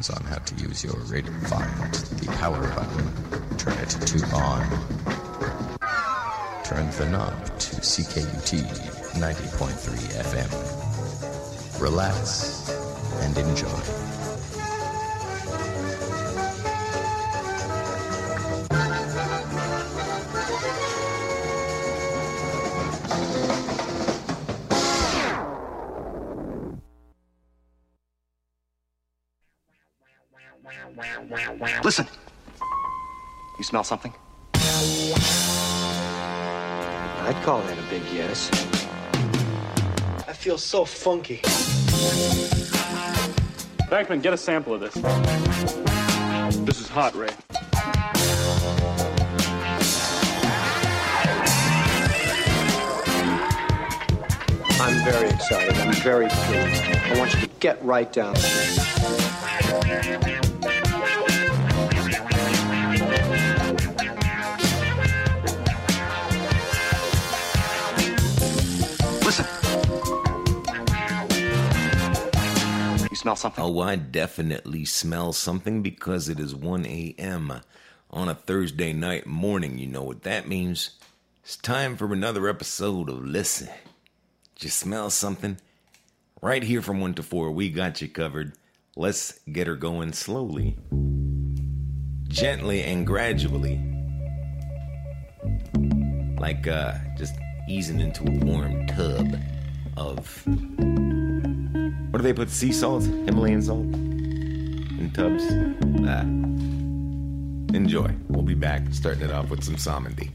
instructions on how to use your radio. Find the power button. Turn it to on. Turn the knob to CKUT 90.3 FM. Relax and enjoy. Listen. You smell something? I'd call that a big yes. I feel so funky. Bankman, get a sample of this. This is hot, Ray. I'm very excited. I'm very pleased. I want you to get right down to this. Smell something? Oh, I definitely smell something because it is 1 a.m. on a Thursday night morning. You know what that means. It's time for another episode of Listen. Just smell something. Right here from 1 to 4, we got you covered. Let's get her going slowly, gently, and gradually. Like just easing into a warm tub of... What do they put? Sea salt? Himalayan salt? In tubs? Enjoy. We'll be back starting it off with some Samandi.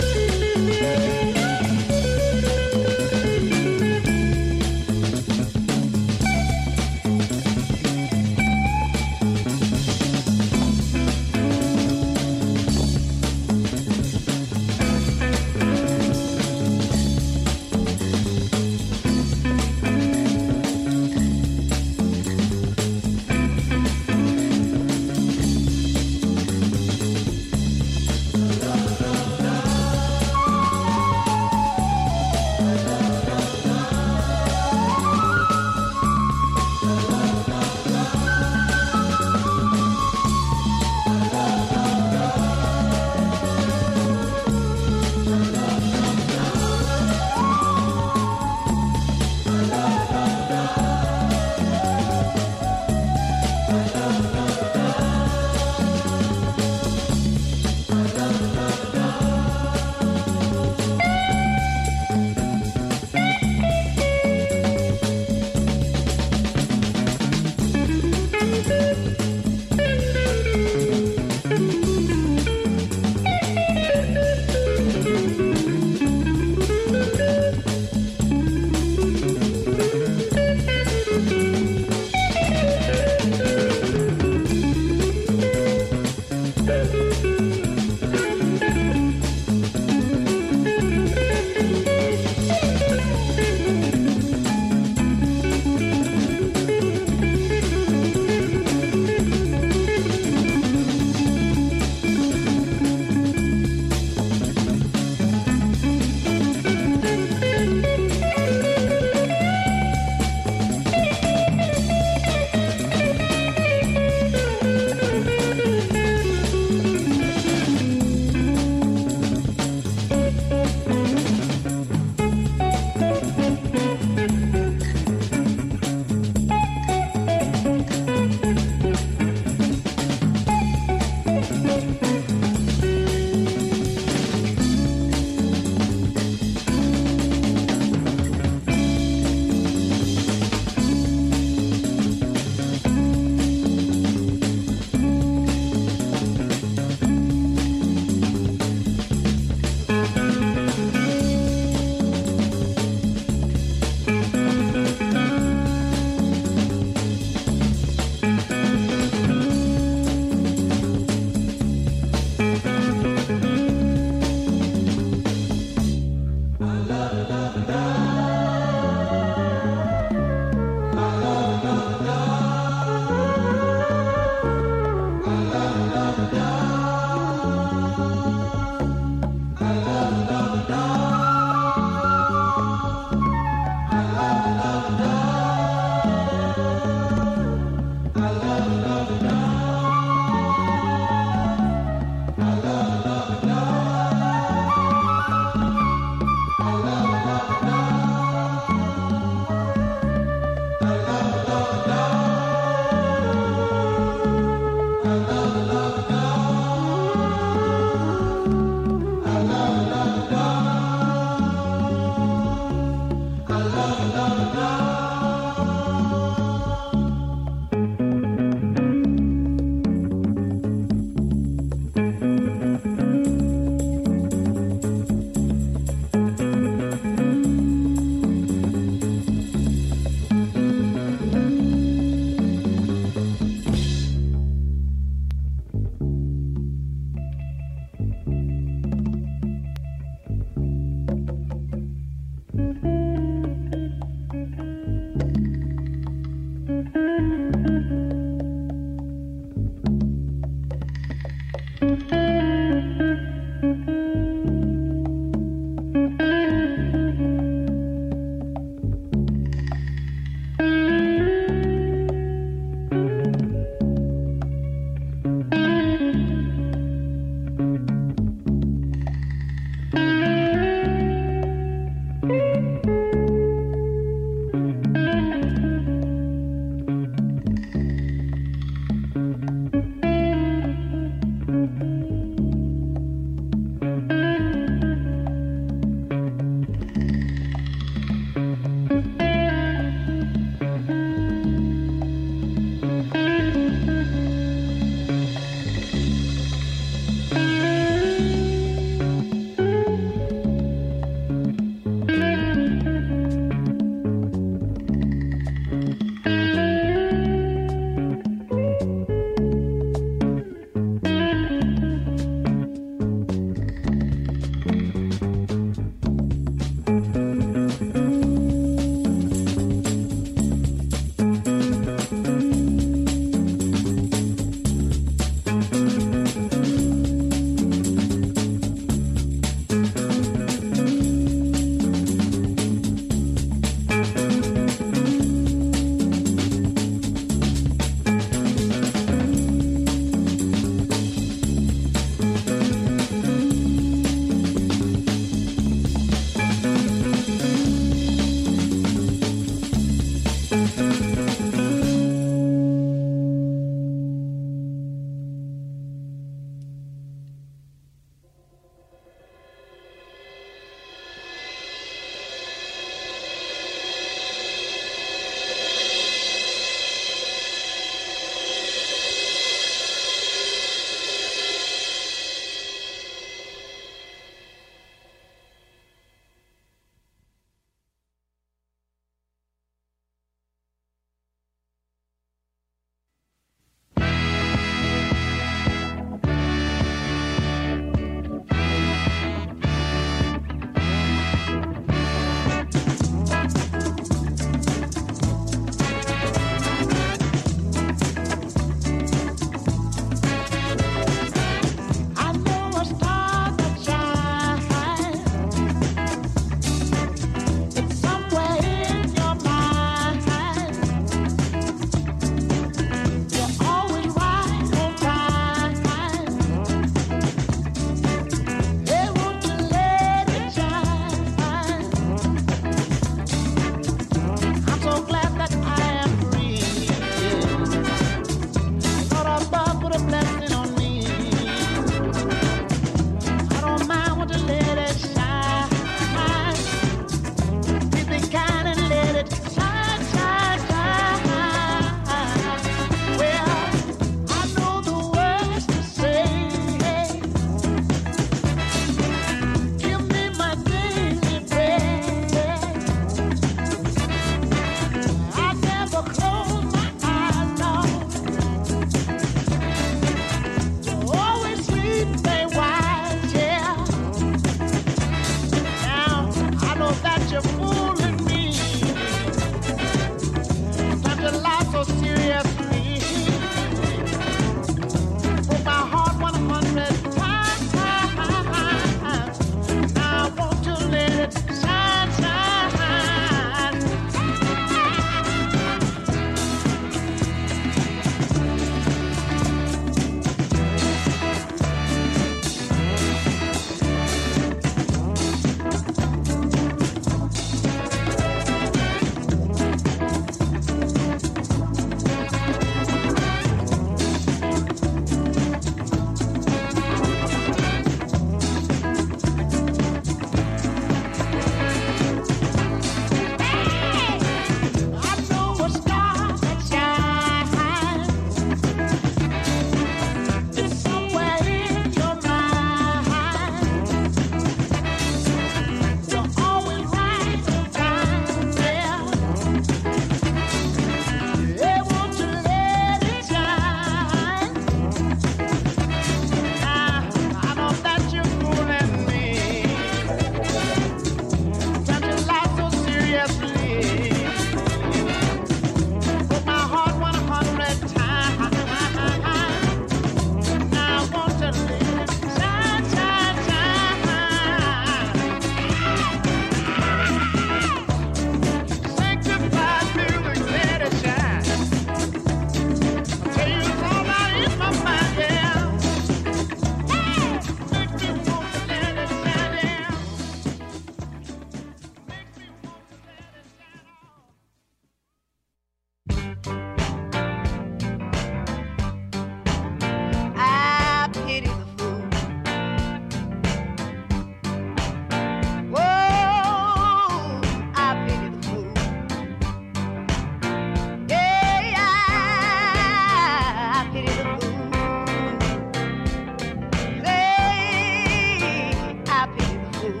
fool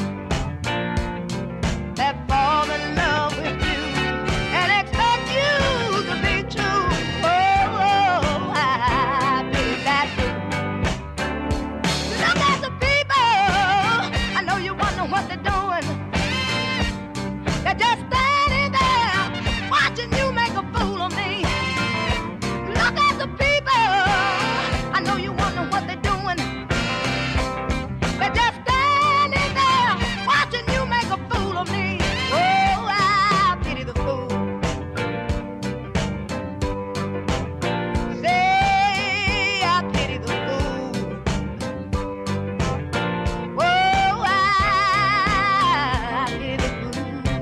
that falls in love with you and expect you to be true. Oh, I pity that fool. Look at the people. I know you wonder what they're doing. They're just standing there watching you make a fool of me. Look at the people. I know you wonder what they're doing. They're just standing there watching you make a fool of me. Oh, I pity the fool. Say I pity the fool. Oh, I pity the fool.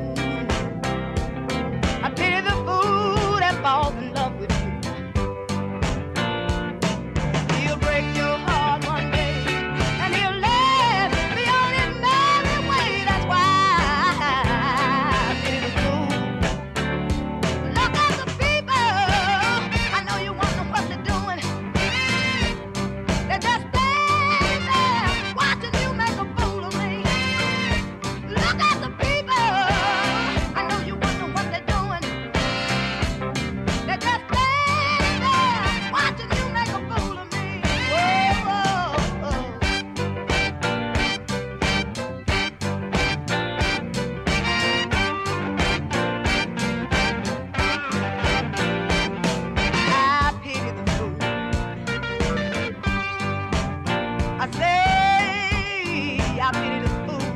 I pity the fool that falls in love with you. He'll break your heart one day, and he'll laugh the only merry way. That's why I pity the fool. Look at the people. I know you wonder what they're doing. They're just standing there watching you make a fool of me. Look at the people. I know you wonder what they're doing. They're just standing there watching you make a fool of me. Oh, oh, oh. I pity the fool. I say I pity the fool.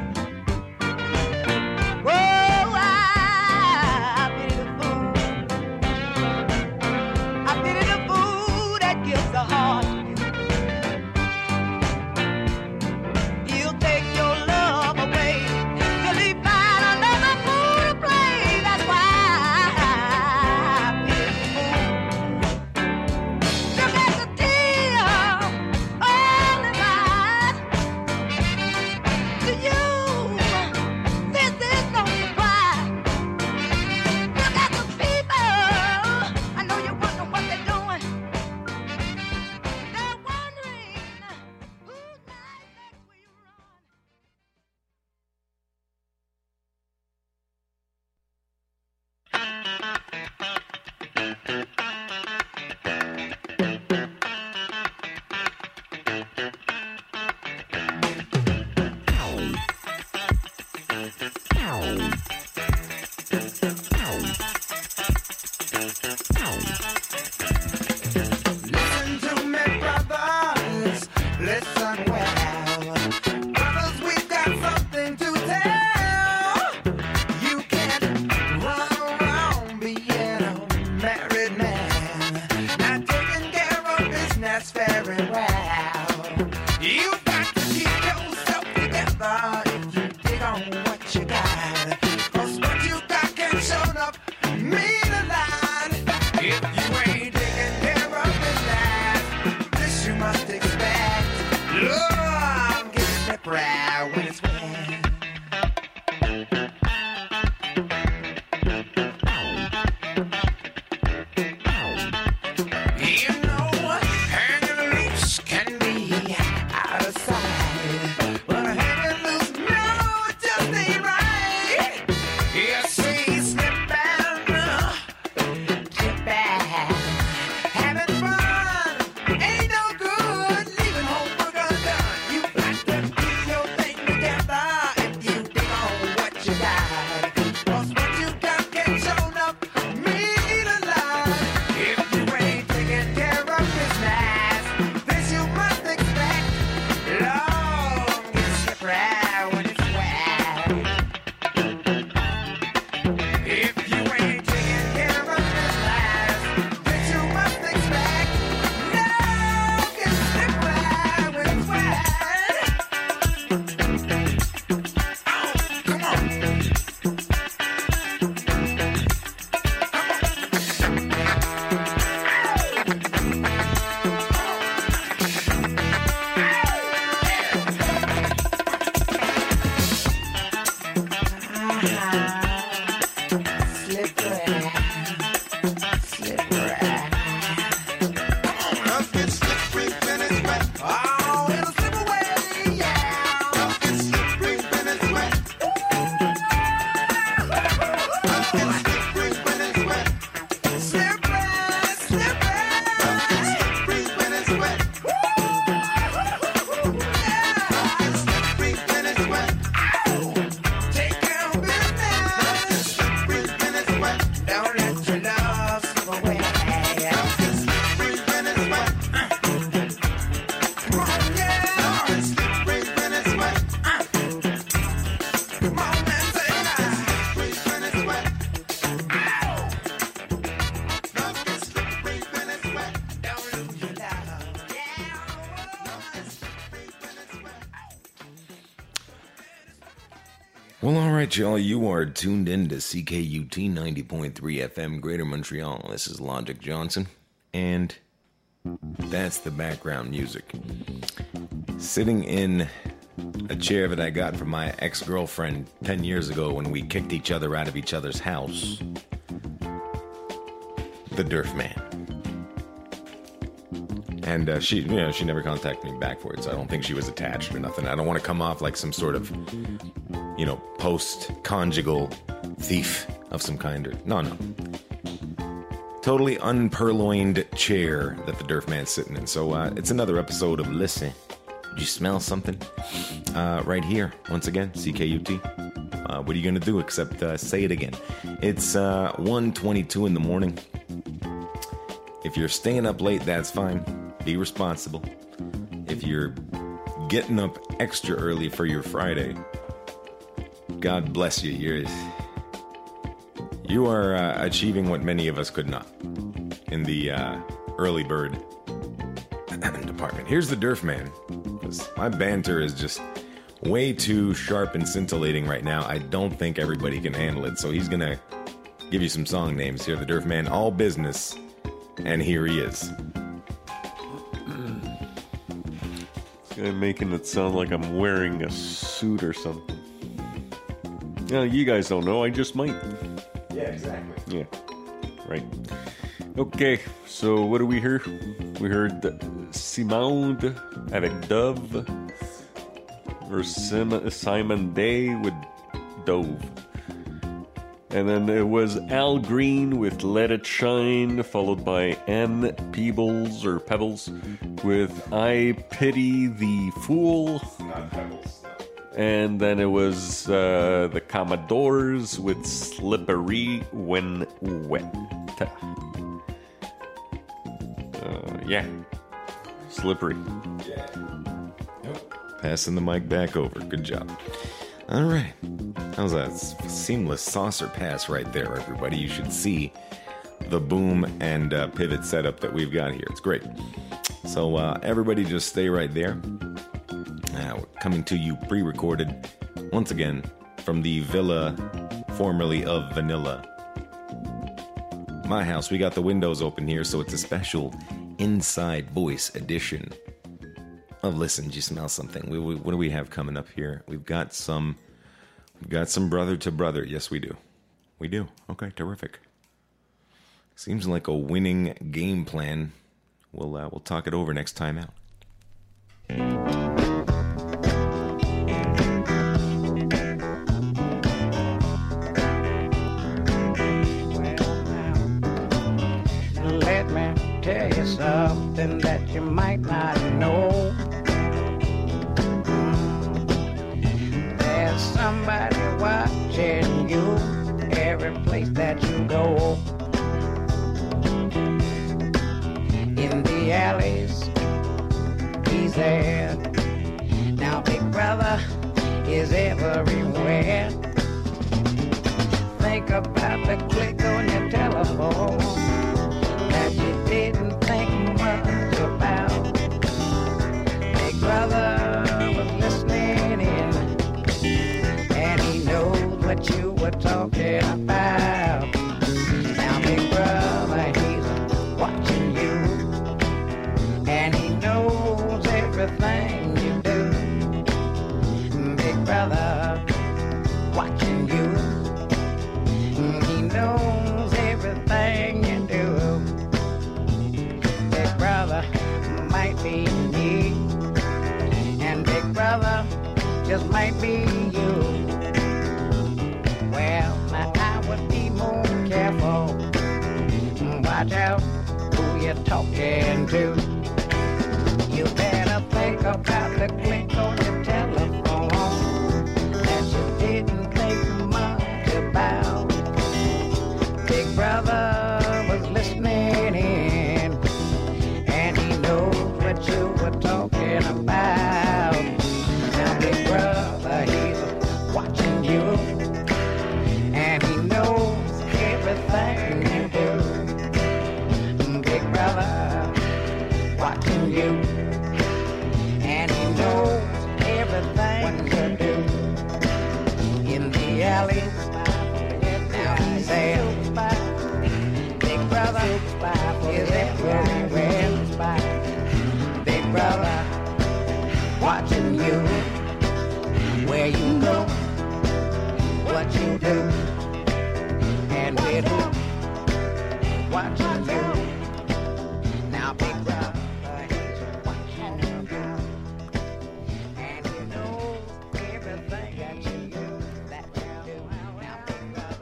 Oh, I pity the fool. I pity the fool that gives the heart to you. He'll take your love away till he find another fool to play. That's why I pity the fool. Look at the tears all in my eyes. To you, this is no surprise. Look at the people. I know you wonder what they're doing. They're wondering whose knife next will you run. Listen to me, brothers. Listen well. Brothers, we've got something to tell. You can't run around being a married man, not taking care of business very well. You've got to keep yourself together if you dig on what you got. 'Cause what you got can show up mean a lot. If you ain't taking care of business, this you must expect. Love gets slippery when it's wet. You know, hanging loose can be out of sight, but hanging loose, no, it just ain't right. You see, slipping, jipping, having fun ain't no good. Leaving home work undone. You got to keep your thing together if you dig on what you got. 'Cause what you got can show up mean a lot. If you ain't taking care of business, this you must expect. Long gets slippery when it's wet. If you ain't taking care of business, this you must expect. Long gets slippery when it's wet. Oh, come on. Slippery. Well, all right, y'all. You are tuned in to CKUT 90.3 FM, Greater Montreal. This is Logic Johnson, and that's the background music. Sitting in a chair that I got from my ex-girlfriend 10 years ago when we kicked each other out of each other's house, the Durf Man. And she never contacted me back for it, so I don't think she was attached or nothing. I don't want to come off like some sort of, post-conjugal thief of some kind. No. Totally unpurloined chair that the Durf Man's sitting in. So it's another episode of Listen. Did you smell something? Right here, once again, CKUT. What are you going to do except say it again? It's 1:22 in the morning. If you're staying up late, that's fine. Be responsible. If you're getting up extra early for your Friday, God bless you. You are achieving what many of us could not in the early bird department. Here's the Durf Man. My banter is just way too sharp and scintillating right now. I don't think everybody can handle it, so he's going to give you some song names here. The Durf Man, all business, and here he is. I'm making it sound like I'm wearing a suit or something. Yeah, you guys don't know, I just might. Yeah, exactly. Yeah, right. Okay, so what do we hear? We heard Simone avec Dove versus Simon Day with Dove. And then it was Al Green with Let It Shine, followed by Ann Peebles with I Pity the Fool. Not Pebbles. And then it was the Commodores with Slippery When Wet. Yeah. Slippery. Yeah. Nope. Passing the mic back over. Good job. All right. That was a seamless saucer pass right there, everybody. You should see the boom and pivot setup that we've got here. It's great. So everybody just stay right there. We're coming to you pre-recorded, once again, from the villa formerly of Vanilla. My house. We got the windows open here, so it's a special inside voice edition of Listen, Do You Smell Something? What do we have coming up here? We've got some brother to brother. Yes, we do. We do. Okay, terrific. Seems like a winning game plan. We'll talk it over next time out. Let me tell you something that you might not know. There's somebody watching you every place that you go. In the alleys, he's there. Now Big Brother is everywhere. Think about the click on your telephone that you didn't think much about. Big Brother was listening in, and he knows what you were talking about. Now Big Brother, he's watching you, and he knows everything you do. Big Brother watching you, he knows everything you do. Big Brother might be me, and Big Brother just might be you. Well, now I would be more careful. Watch out who you're talking to. You better think about the click on your telephone that you didn't think much about. Big Brother was listening in, and he knows what you were talking about. Now Big Brother, he's watching you, and he knows everything you do. Big Brother watching you, and he knows valley. Now he said, Big brother is everywhere. Big brother watching you, where you go, what you do, and with who, watching you. Now big brother, he's watching you, and he knows everything that you do, that you do. Now big brother.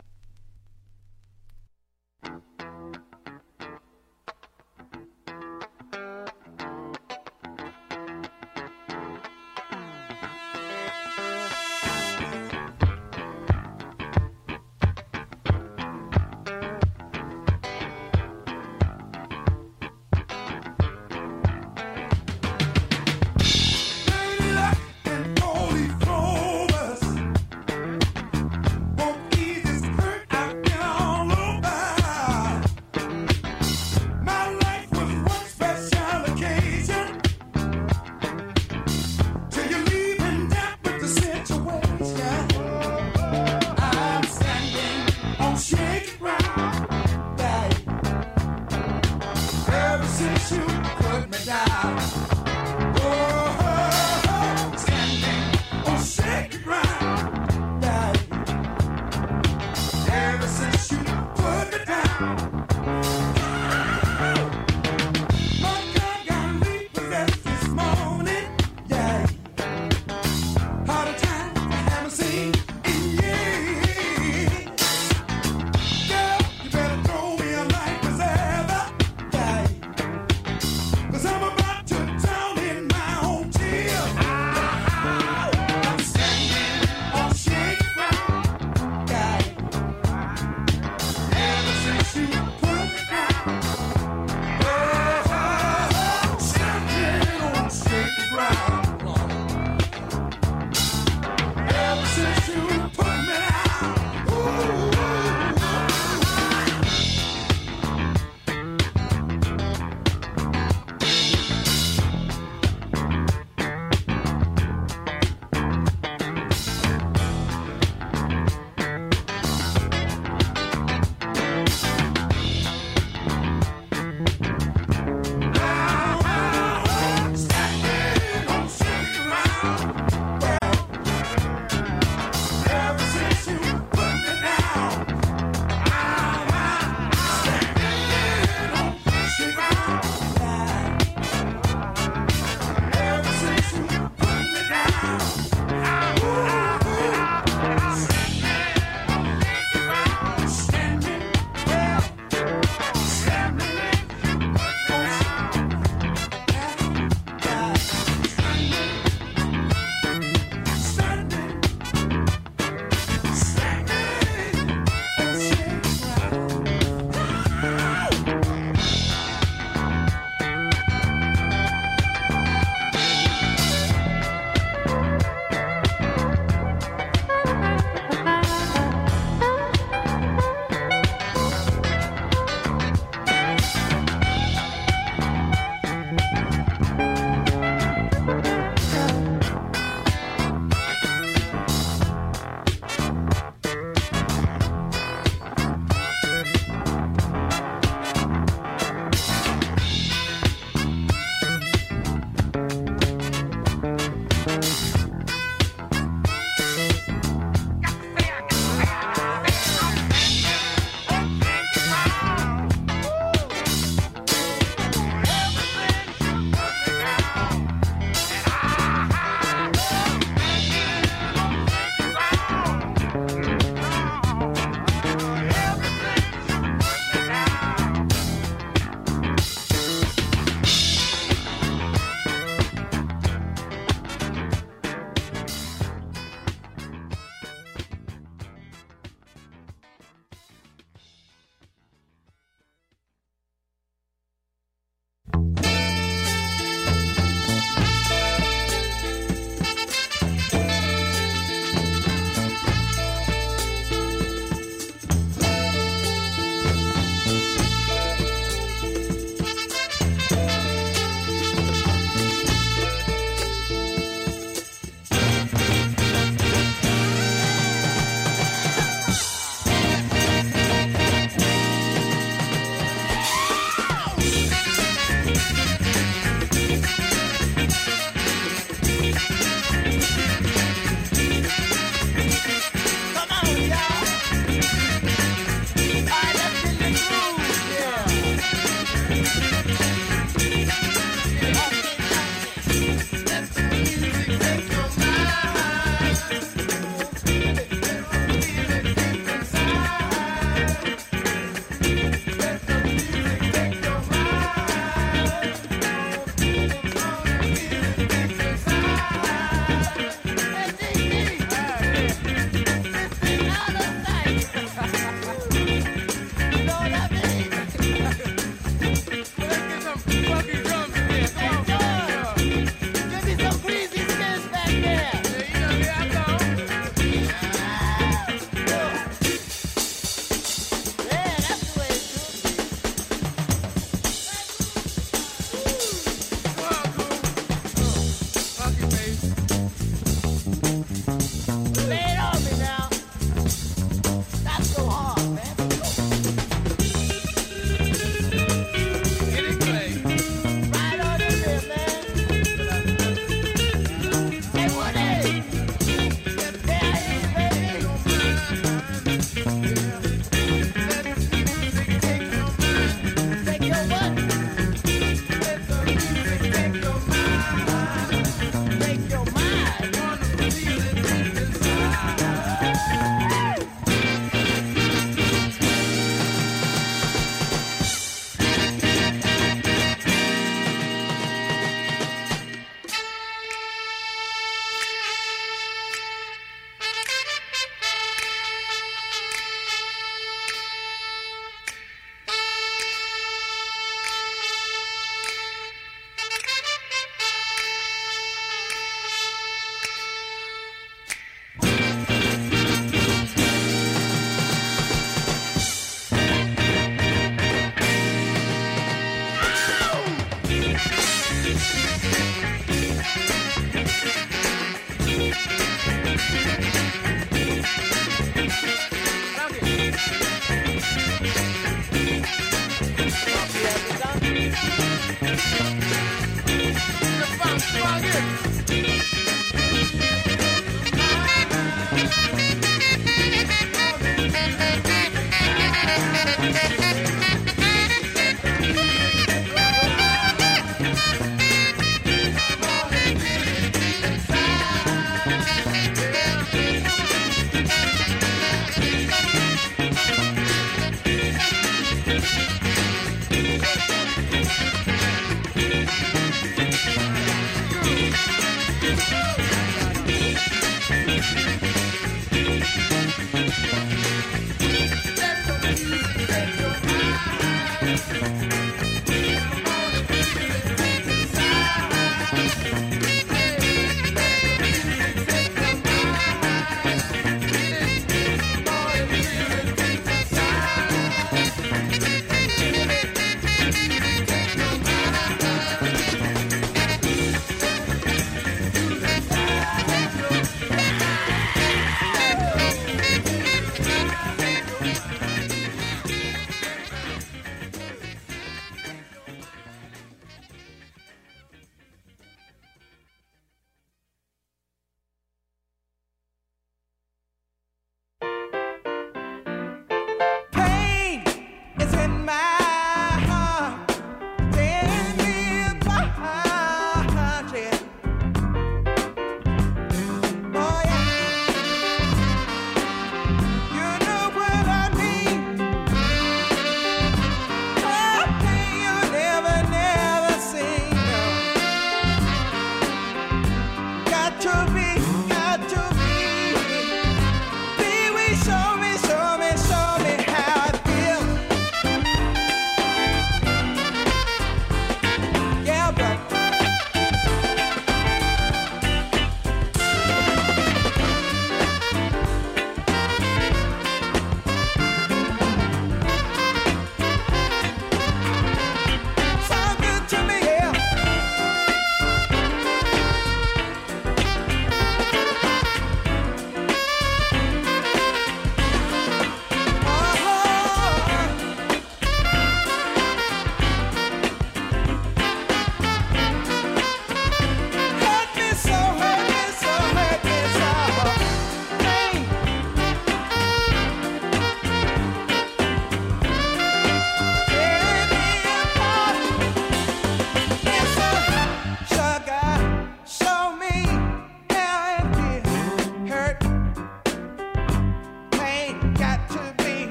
Dirty luck and all these drovers.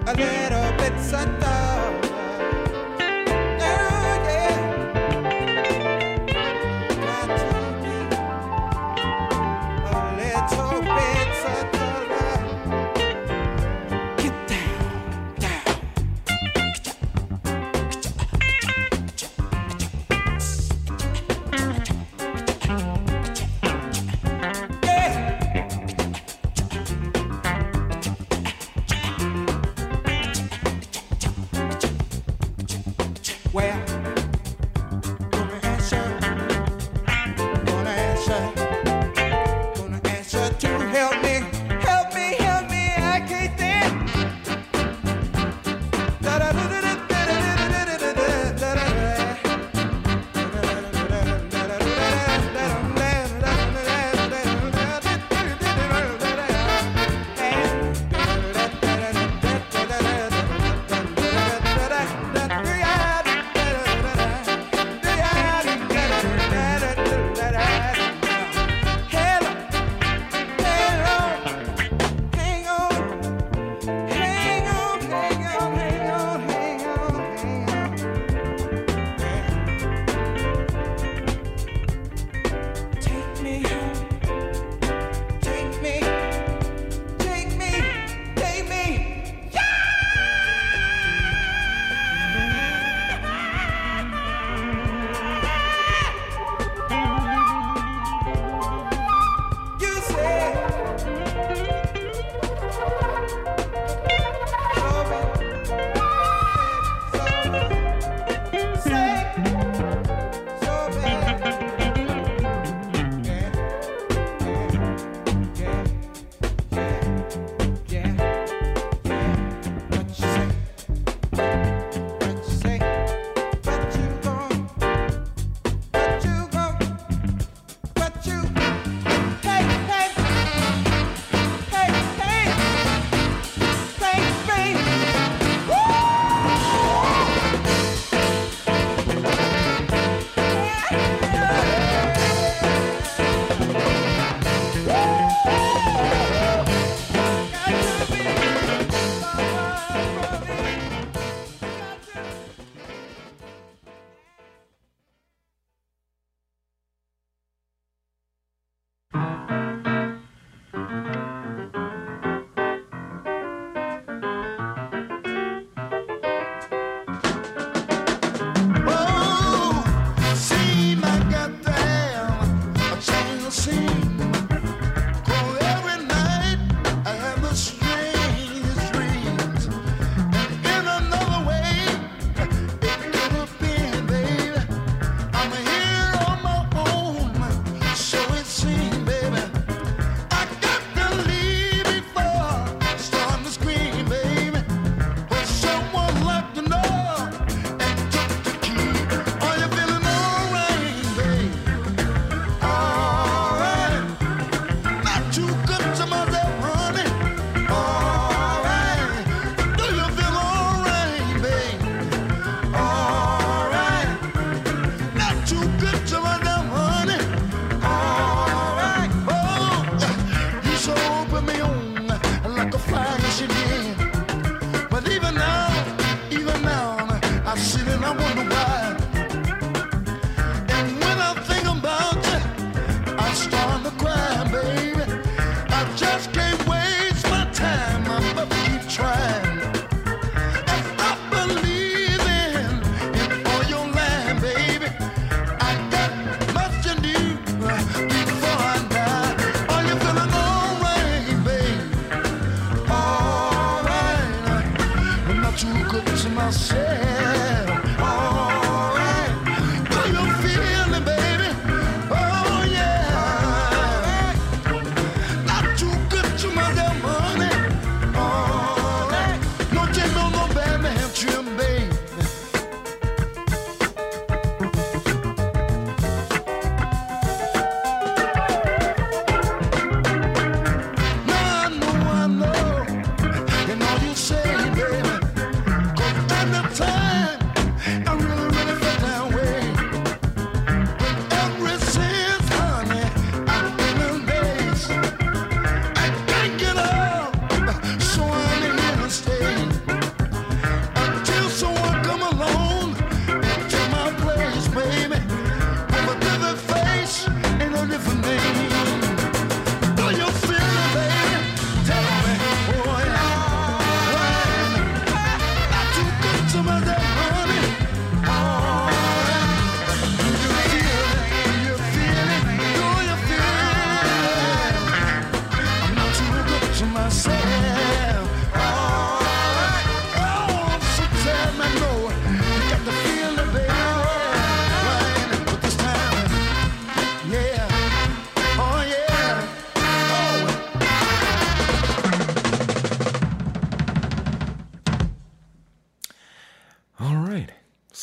a little bit subtle. Oh, yeah. Got to be a little bit subtle. Get down, down.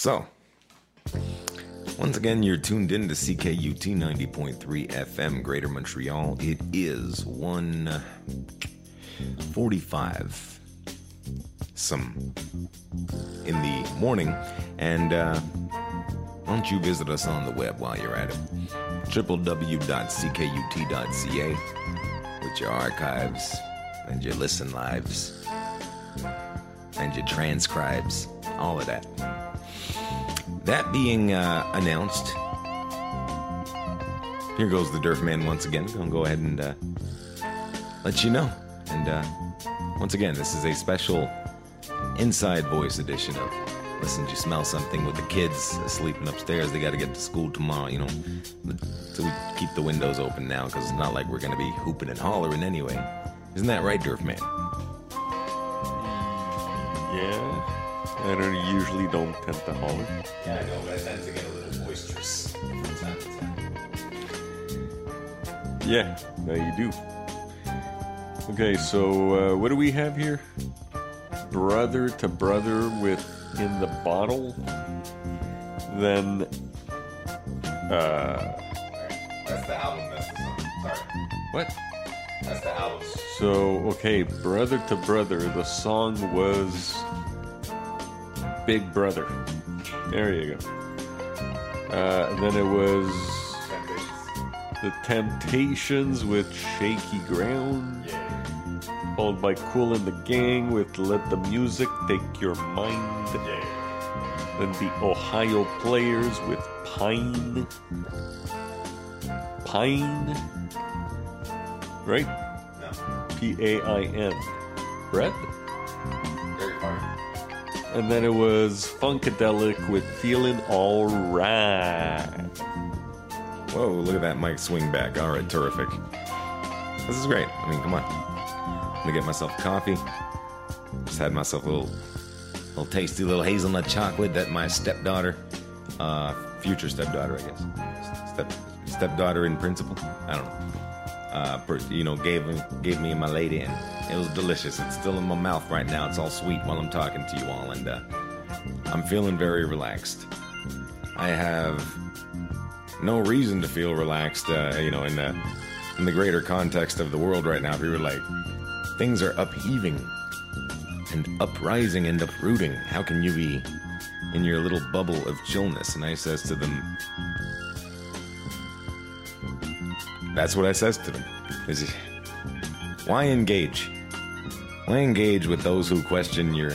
So, once again, you're tuned in to CKUT 90.3 FM, Greater Montreal. It is 1:45 some in the morning, and why don't you visit us on the web while you're at it? www.ckut.ca with your archives and your listen lives and your transcribes, all of that. That being announced, here goes the Durf Man once again. Gonna go ahead and let you know. And once again, this is a special inside voice edition of Listen, You Smell Something with the kids sleeping upstairs. They got to get to school tomorrow, you know. So we keep the windows open now because it's not like we're going to be hooping and hollering anyway. Isn't that right, Durf Man? Yeah. I usually don't tend to holler. Yeah, I know, but I tend to get a little boisterous from time to time. Yeah, no, you do. Okay, so what do we have here? Brother to Brother with In the Bottle. Then, That's the album, that's the song. Sorry. what? That's the album. So, okay, Brother to Brother. The song was Big Brother. There you go. Then it was The Temptations with Shaky Ground. Followed by Kool and the Gang with Let the Music Take Your Mind. Then the Ohio Players with Pine. Pine? Right? No. P-A-I-N. Bread? Very far. And then it was Funkadelic with Feeling Alright. Whoa, look at that mic swing back. All right, terrific. This is great. I mean, come on. I'm gonna get myself a coffee. Just had myself a little tasty little hazelnut chocolate that my stepdaughter, future stepdaughter, I guess, stepdaughter in principle, I don't know, gave me and my lady, and it was delicious. It's still in my mouth right now. It's all sweet while I'm talking to you all, and I'm feeling very relaxed. I have no reason to feel relaxed, in the greater context of the world right now. People are like, things are upheaving and uprising and uprooting. How can you be in your little bubble of chillness? And I says to them, that's what I says to them. Why engage? Why engage with those who question your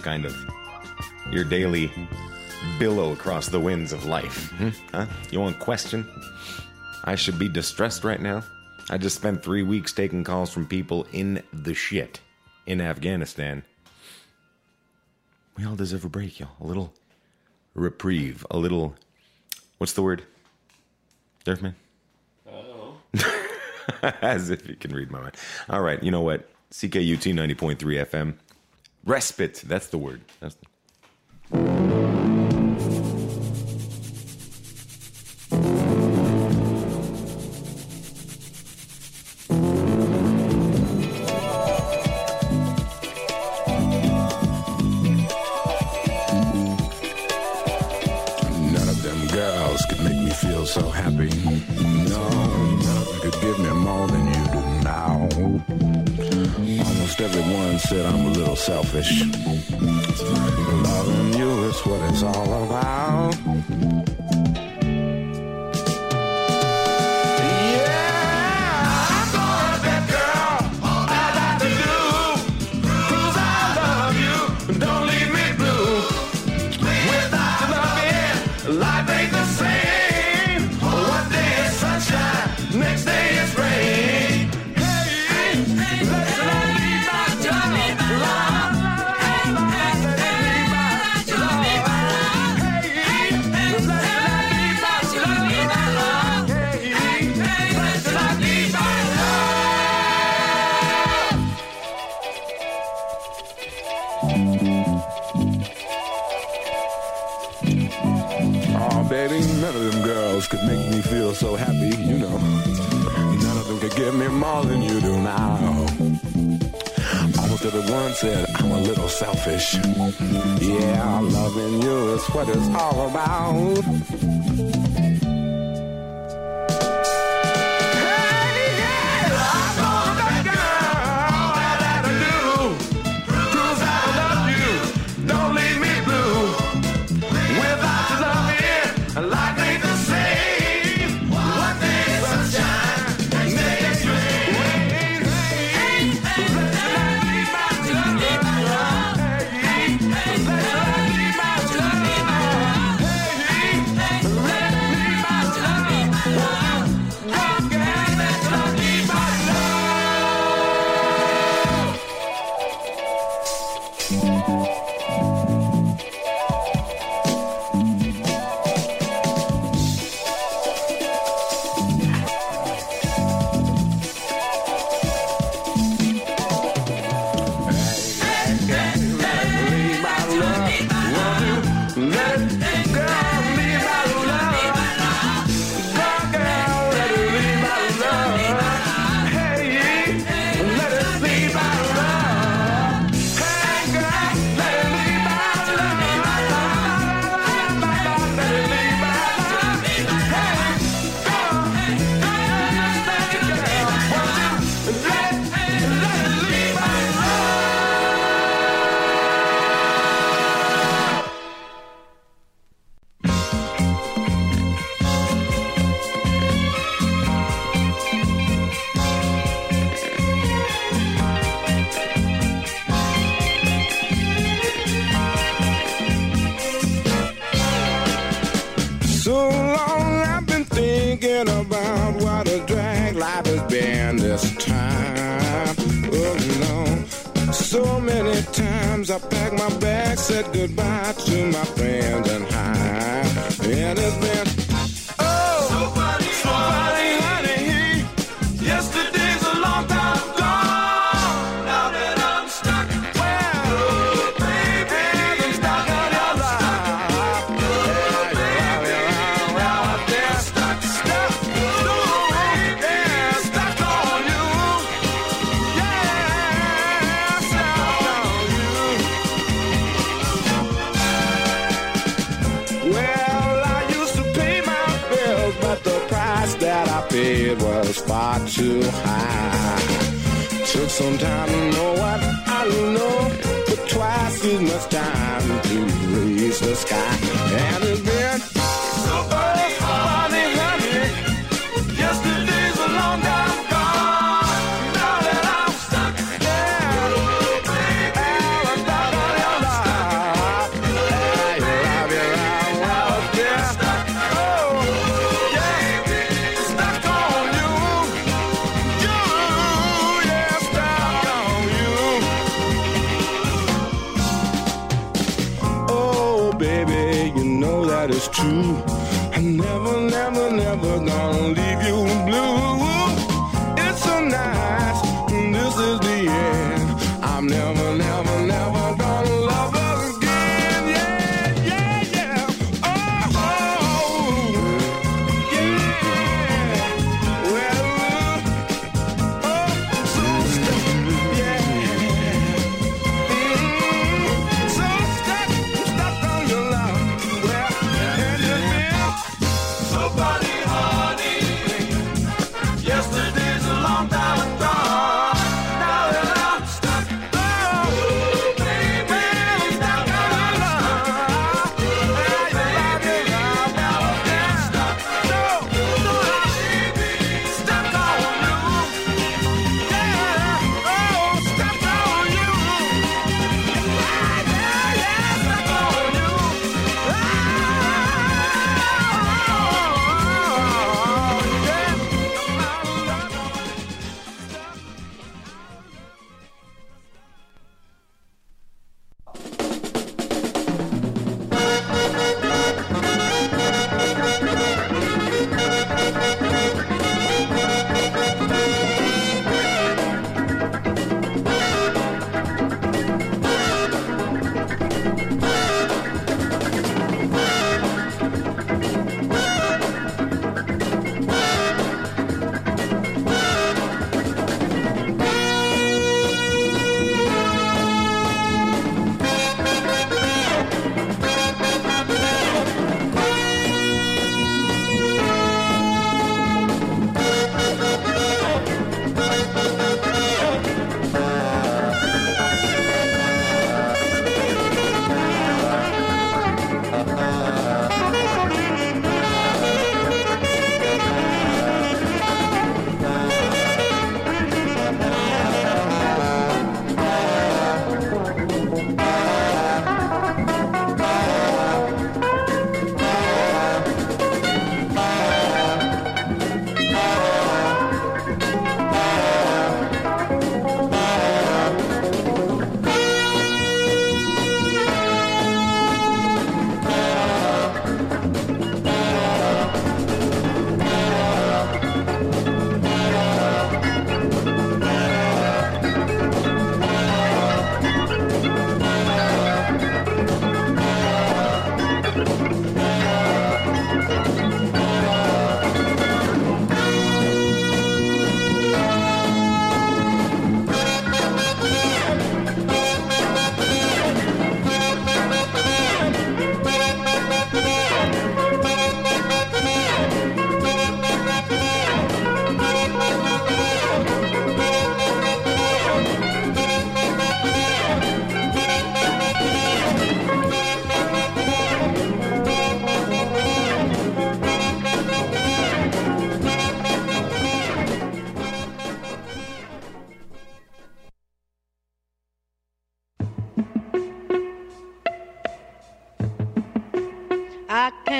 daily billow across the winds of life? Huh? You want to question? I should be distressed right now? I just spent 3 weeks taking calls from people in the shit in Afghanistan. We all deserve a break, y'all. A little reprieve. A little... What's the word? Durfman? I don't know. As if you can read my mind. All right, you know what? CKUT 90.3 FM. Respite. That's the word. So happy. No, nothing could give me more than you do now. Almost everyone said I'm a little selfish. Loving you is what it's all about. Yeah, I'm gonna bet, girl, all that I have to do. 'Cause I love you, don't leave me blue. Without loving, life ain't the same. Next day is rain. Hey, let's not leave my job. Hey, let's not leave my job. Hey, let's not leave my job. Oh, baby, none of them girls could make me feel so happy, you know. None of them could give me more than you do now. Most of the ones said I'm a little selfish. Yeah, loving you is what it's all about. So long I've been thinking about what a drag life has been this time. Oh no, so many times I packed my bag, said goodbye to my friends and high. And it's been so funny, honey. Yesterday's a long time gone. Now that I'm stuck, well, baby, I'm stuck on your life. It was far too high. Took some time to know what I know, but twice as much time to reach the sky. And it's been so funny, honey. Yesterday's a long time gone. Now that I'm stuck, yeah, baby, I'm stuck on your life. I love you, yeah. It's true. I'm never gonna leave you blue. It's so nice. This is the end. I'm never gonna love again. Yeah. Oh, yeah. Well, so stuck. Yeah. So stuck on your love. So funny, honey. Yesterday's a long time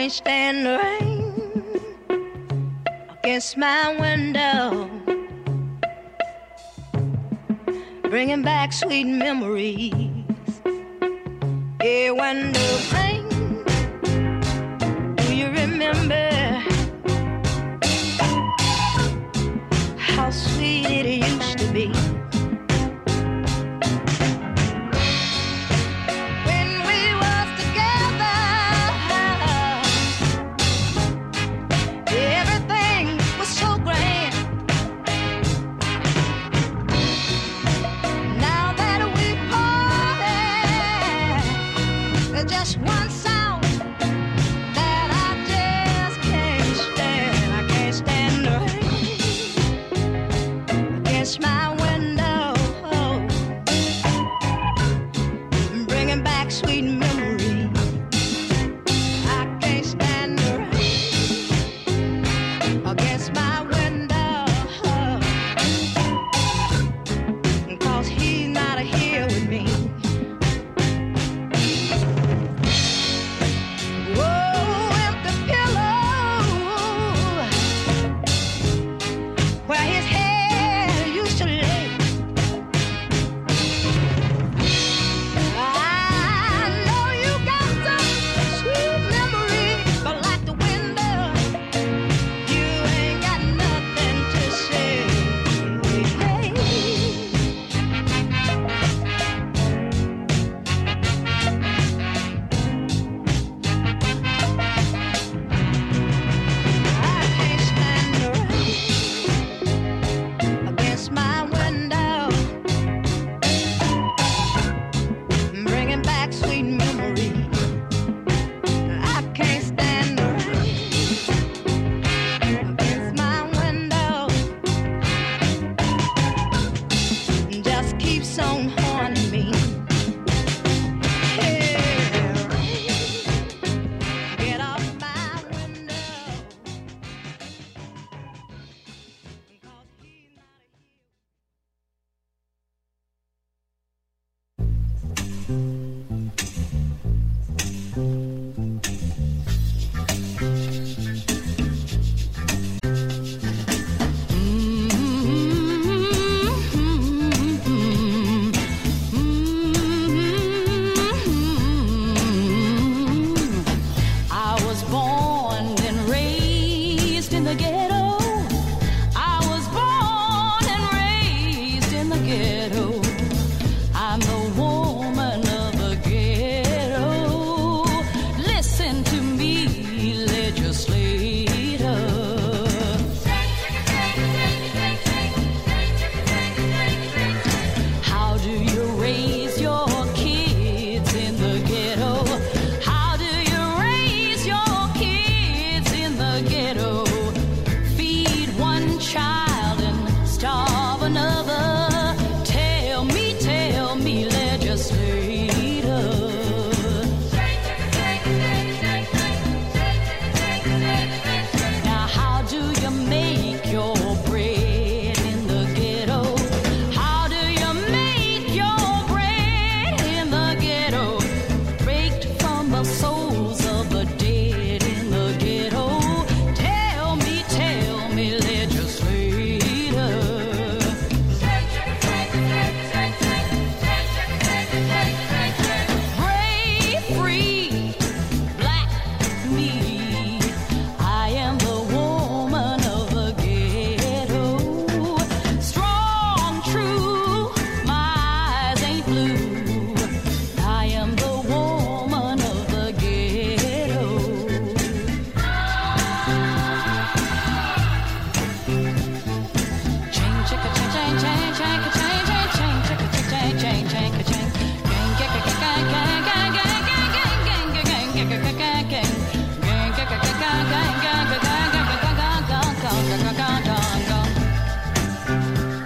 can't stand the rain against my window, bringing back sweet memories. Yeah, when the rain, do you remember how sweet it used to be? When we was together, everything was so grand. Now that we parted, there's just one sound that I just can't stand. I can't stand the rain against my